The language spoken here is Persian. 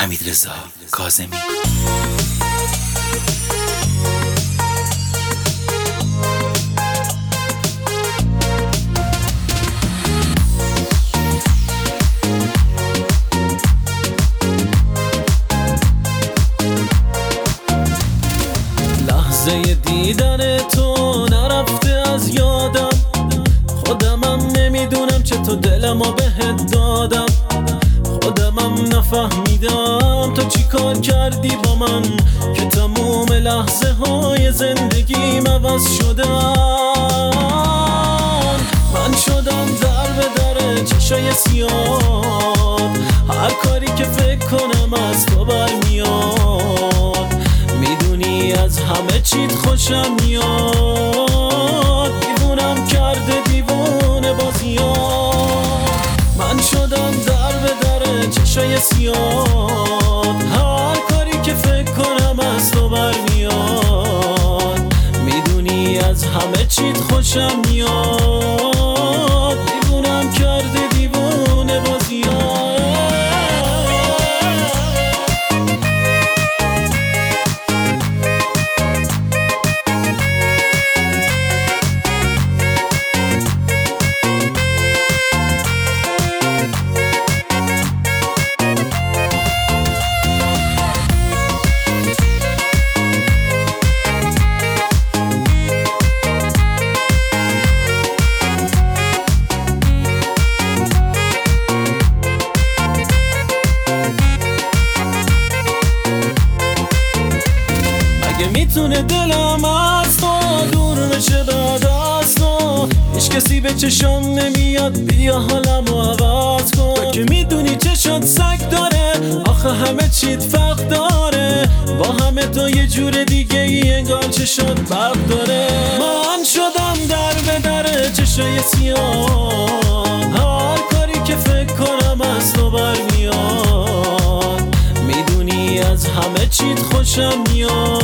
حمیدرضا کاظمی. لحظه دیدن تو نرفته از یادم، خودمم نمیدونم چطور دلمو بهت دادم، خودمم نفهمیدم تو چی کار کردی با من که تموم لحظه های زندگیم عوض شدن. من شدم در به در چشای سیاه، هر کاری که فکر کنم از تو برمیاد، میدونی از همه چیت خوشم میاد، دیوونم کرده دیوونه بازیات. من شدم در به در چشای سیاه، هر کاری که فکر کنم از تو برمیاد، میدونی از همه چیت خوشم میاد، دیوونم کرده دیوونه بازیات. میتونه دلم از تو دور بشه بعد از تو، هیچ کسی به چشم نمیاد بیا حالمو عوض کن. که میدونی چشات سگ داره، آخه همه چیت فرق داره، با همه تو یه جور دیگه ای انگار چشات برق داره. من شدم در به در چشای سیاه، هر کاری که فکر کنم از تو برمیاد، میدونی از همه چیت خوشم میاد،